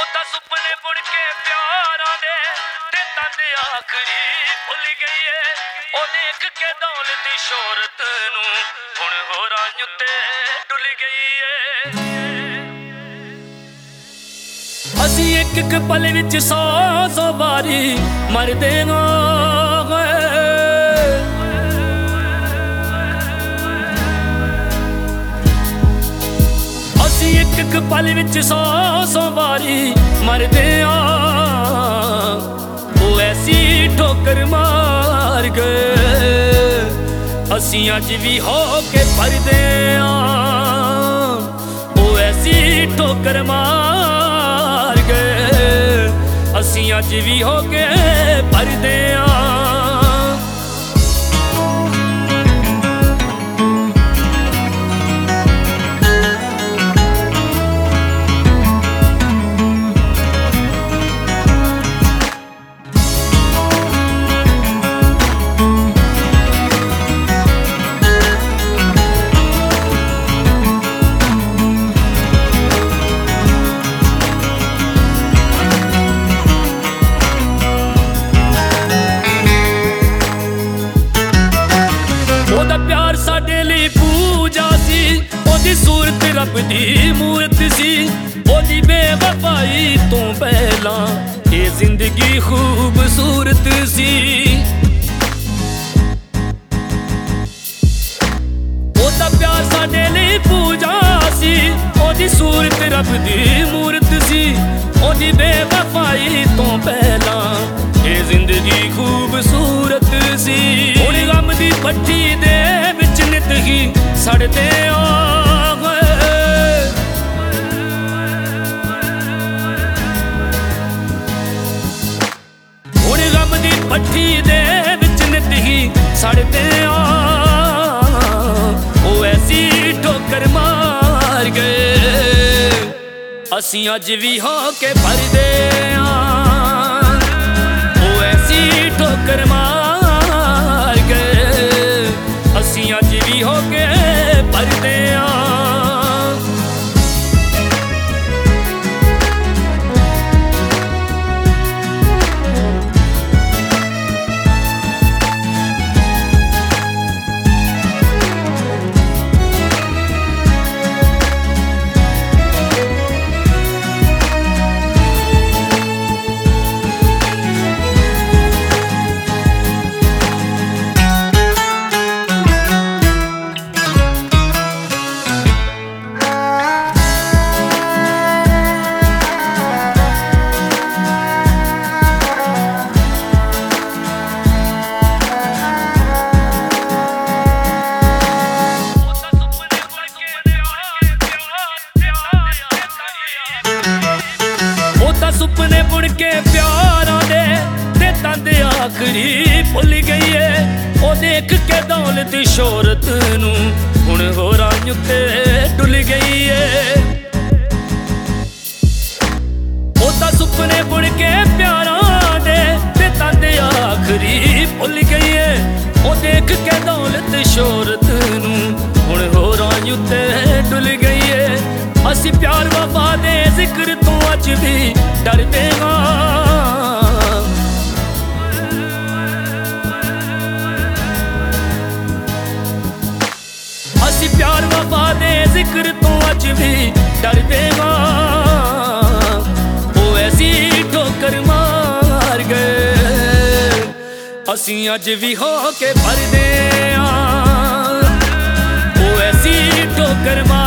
ਤਾਂ ਸੁਪਨੇ ਬੁਣ ਕੇ ਪਿਆਰਾਂ ਦੇ ਤੇ ਤੰਦ ਆਖਰੀ ਭੁੱਲ ਗਈ ਏ। ਉਹ ਦੇਖ ਕੇ ਦੌਲਤ ਸ਼ੋਹਰਤ ਨੂੰ ਹੁਣ ਹੋਰਾਂ ਉੱਤੇ ਡੁੱਲ ਗਈ ਏ। ਅਸੀਂ ਇੱਕ ਇੱਕ ਪਲ ਵਿੱਚ 100 ਵਾਰੀ ਮਰਦੇ ਹਾਂ। ਇੱਕ ਇੱਕ ਪਲ ਵਿੱਚ 100 ਵਾਰੀ ਮਰਦੇ ਆਂ। ਉਹ ਐਸੀ ਠੋਕਰ ਮਾਰ ਗਏ ਅਸੀਂ ਅੱਜ ਵੀ ਹੋ ਕੇ ਪਰਦੇ ਆਂ। ਉਹ ਐਸੀ ਠੋਕਰ ਮਾਰ ਗਏ ਅਸੀਂ ਅੱਜ ਵੀ ਹੋ ਕੇ ਪਰਦੇ ਆਂ। ਉਹਦਾ ਪਿਆਰ ਸਾਡੇ ਲਈ ਪੂਜਾ ਸੀ, ਉਹਦੀ ਸੂਰਤ ਰੱਬ ਦੀ ਮੂਰਤ ਸੀ। ਉਹਦੀ ਬੇਵਫਾਈ ਤੋਂ ਪਹਿਲਾਂ ਇਹ ਜ਼ਿੰਦਗੀ ਖੂਬਸੂਰਤ ਸੀ। ਉਹਦਾ ਪਿਆਰ ਸਾਡੇ ਲਈ ਪੂਜਾ ਸੀ, ਉਹਦੀ ਸੂਰਤ ਰੱਬ ਦੀ ਮੂਰਤ ਸੀ। ਉਹਦੀ ਬੇਵਫਾਈ ਤੋਂ ਪਹਿਲਾਂ ਇਹ ਜ਼ਿੰਦਗੀ ਖੂਬਸੂਰਤ ਸੀ। ਹੁਣ ਗਮ ਦੀ ਭੱਠੀ ਦੇ ਵਿੱਚ ਨਿਤ ਹੀ ਸੜਦੇ ਆ ਹੁਣ ਗਮ ਦੀ ਭੱਠੀ ਦੇ ਵਿੱਚ ਨਿਤ ਹੀ ਸੜਦੇ ਆ। ਉਹ ਐਸੀ ਠੋਕਰ ਮਾਰ ਗਏ ਅਸੀਂ ਅੱਜ ਵੀ ਹੋ ਕੇ ਪਰਦੇ ਆ। ਉਹ ਐਸੀ ਠੋਕਰ ਮਾਰ ਗਏ ਅਸੀਂ ਅੱਜ ਵੀ ਹੋ ਕੇ ਪਰਦੇ ਆ। ਸੁਪਨੇ ਬੁਣ ਕੇ ਪਿਆਰਾਂ ਦੇ ਤੇ ਤੰਦ ਆਖਰੀ ਭੁੱਲ ਗਈ ਏ। ਉਹ ਦੇਖ ਕੇ ਦੌਲਤ ਸ਼ੋਹਰਤ ਨੂੰ ਹੁਣ ਹੋਰਾਂ ਉੱਤੇ ਡੁੱਲ ਗਈ ਏ। ਉਹ ਤਾਂ ਸੁਪਨੇ ਬੁਣ ਕੇ ਪਿਆਰਾਂ ਦੇ ਤੇ ਤੰਦ ਆਖਰੀ ਭੁੱਲ ਗਈ ਏ। ਉਹ ਦੇਖ ਕੇ ਦੌਲਤ ਸ਼ੋਹਰਤ ਨੂੰ ਹੁਣ ਹੋਰਾਂ ਉੱਤੇ ਡੁੱਲ ਗਈ ਏ। ਅਸੀਂ ਪਿਆਰ ਵਫਾ ਦੇ ਜ਼ਿਕਰ ਤੋਂ ਅੱਜ ਵੀ ਡਰਦੇ ਹਾਂ। ਅਸੀਂ ਪਿਆਰ ਵਫਾ ਦੇ ਜ਼ਿਕਰ ਤੋਂ ਅੱਜ ਵੀ ਡਰਦੇ ਹਾਂ। ਉਹ ਐਸੀ ਠੋਕਰ ਮਾਰ ਗਏ ਅਸੀਂ ਅੱਜ ਵੀ ਹੋ ਕੇ ਪਰਦੇ ਆਂ। ਉਹ ਐਸੀ ਠੋਕਰ